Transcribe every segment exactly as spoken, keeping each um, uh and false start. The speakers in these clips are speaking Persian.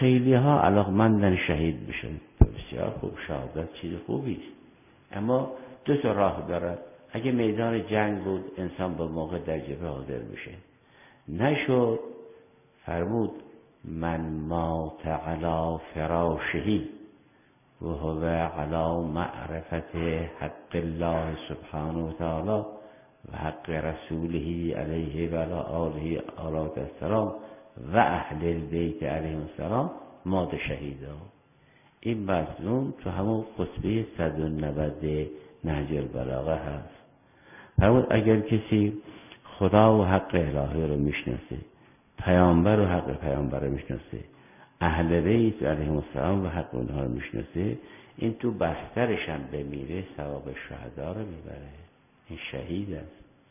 خیلی ها علاقمندن شهید بشن، بسیار خوب، شهادت چیز خوبی است، اما دو تا راه دارد. اگه میدان جنگ بود انسان به موقع در جبهه حاضر میشه، نشد فرمود من مات علی فراشهی و هو علی معرفت حق الله سبحانه و تعالی و حق رسوله علیه و علی آله آلات السلام و اهل البیت علیهم السلام مات شهیدا. این مضمون تو همون خطبه صد و نود نهج البلاغه هست. فرمود اگر کسی خدا و حق الهی رو میشناسه، پیامبر و حق پیامبر رو میشناسه، اهل بیت علیهم السلام و حق اونها رو میشناسه، این تو بسترش هم بمیره ثواب شهدا رو میبره، این شهید است.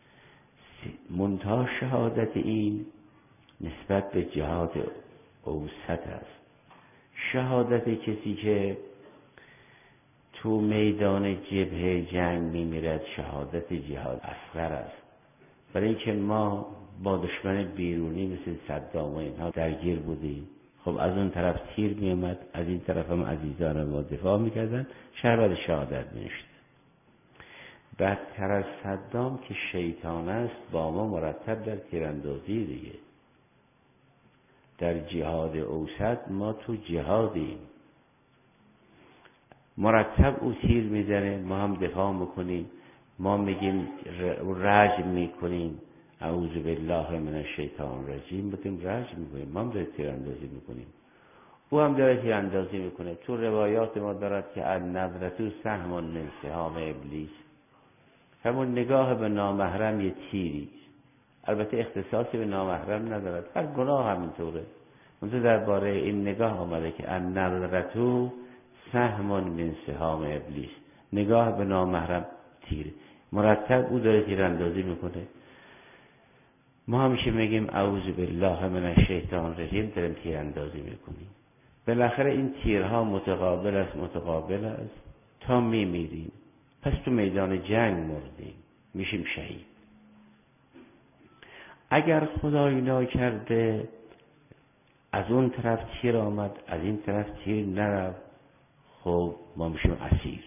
منتها شهادت این نسبت به جهاد اوسط است. شهادت کسی که تو میدان جبهه جنگ میمیرد شهادت جهاد اصغر است، برای اینکه ما با دشمن بیرونی مثل صدام و اینها درگیر بودیم. خب از اون طرف تیر میومد، از این طرف هم عزیزان ما دفاع میکردن، شهادت شهادت میشد. بدتر از صدام که شیطان است با ما مرتب در تیراندازی دیگه. در جهاد اوسط ما تو جهادیم، مرتب او تیر میزنه، ما هم دفاع میکنیم، ما میگیم رجم میکنیم، اعوذ بالله من الشیطان الرجیم، بودیم رجم میکنیم، ما هم داره تیراندازی میکنیم، او هم داره تیراندازی میکنه. تو روایات ما دارد که النظرة سهم من سهام ابلیس، همون نگاه به نامحرم یه تیری، البته اختصاصی به نامحرم ندارد، هر گناه همینطوره. منطقه درباره این نگاه آمده که النظرة سهم من سهام ابلیس، نگاه به نامحرم تیر، مرتب او داره تیراندازی میکنه. ما همیشه میگیم اعوذ بالله من الشیطان الرجیم، داریم تیراندازی میکنیم. بالاخره این تیرها متقابل است متقابل است تا میمیریم. پس تو میدان جنگ مردیم، میشیم شهید. اگر خدای ناکرده از اون طرف تیر آمد از این طرف تیر نرفت، خب ما میشیم اسیر.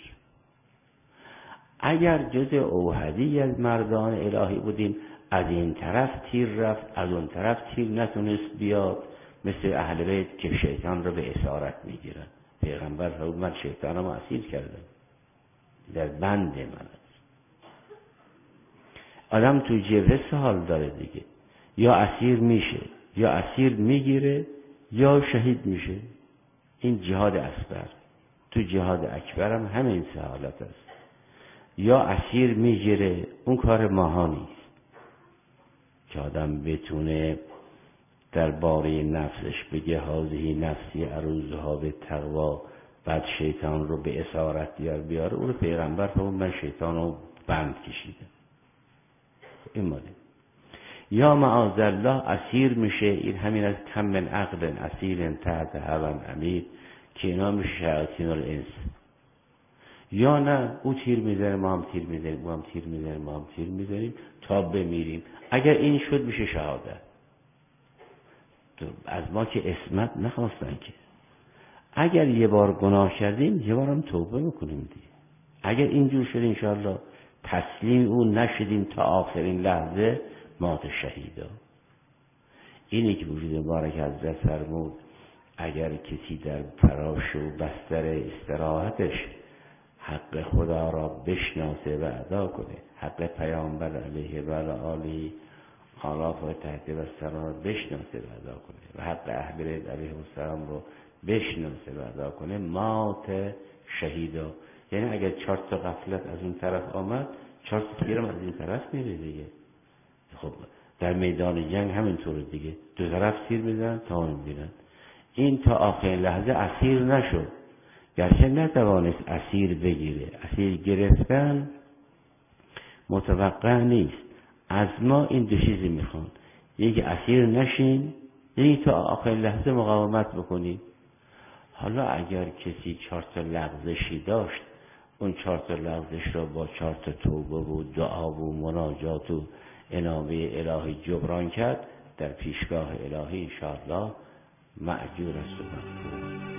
اگر جز اوحدی از مردان الهی بودیم، از این طرف تیر رفت از اون طرف تیر نتونست بیاد، مثل اهل بیت که شیطان رو به اسارت میگیرن. پیغمبر فرمود من شیطانم اسیر کردم، در بند من است. آدم تو جبهه سه حال داره دیگه، یا اسیر میشه، یا اسیر میگیره، یا شهید میشه. این جهاد اصغر. تو جهاد اکبر هم همین سه حالت است. یا اسیر میگیره، اون کار ماها نیست که آدم بتونه درباره نفسش بگه هذه نفسی اروزها به تقوا، بعد شیطان رو به اسارت بیار بیاره. اون رو پیغمبر فرمود من شیطان رو بند کشیدم. این ماده. یا معاذ الله اسیر میشه، این همین از کم من عقل اسیر تحت هوا امیر که اینا میشه شیاطین الانس. یا نه او تیر میزنه ما هم تیر میزنیم، ما هم تیر میزنیم ما هم تیر میزنیم تا بمیریم. اگر این شد میشه شهادت. از ما که اسمت نخواستن که اگر یه بار گناه کردیم یه بارم توبه میکنیم دیگه. اگر اینجور شد انشاءالله تسلیم اون نشدیم تا آخرین لحظه مات شهیدا. اینی که وجود مبارک حضرت فرمود اگر کسی در فراش و بستر استراحتش حق خدا را بشناسه و ادا کنه، حق پیامبر علیه و آله آلاف و تحت و سلام را بشناسه و ادا کنه و حق اهل بیت علیه السلام رو بشناسه و ادا کنه، مات شهیدا. یعنی اگر چهار تا غفلت از اون طرف آمد، چهار تا تیرم از این طرف میره دیگه. خب در میدان جنگ همینطوره دیگه، دو طرف تیر میزنن تا میبینن. این تا آخرین لحظه اسیر نشد، گرچه نتوانست اسیر بگیره. اسیر گرفتن متوقع نیست. از ما این دو چیزی میخوان، یکی اسیر نشین، یکی تا آخرین لحظه مقاومت بکنید. حالا اگر کسی چهار تا لغزشی داشت، اون چهار تا لغزش را با چهار تا توبه و دعا و مناجات و انابه الهی جبران کرد، در پیشگاه الهی انشاءالله مأجور است و مغفور.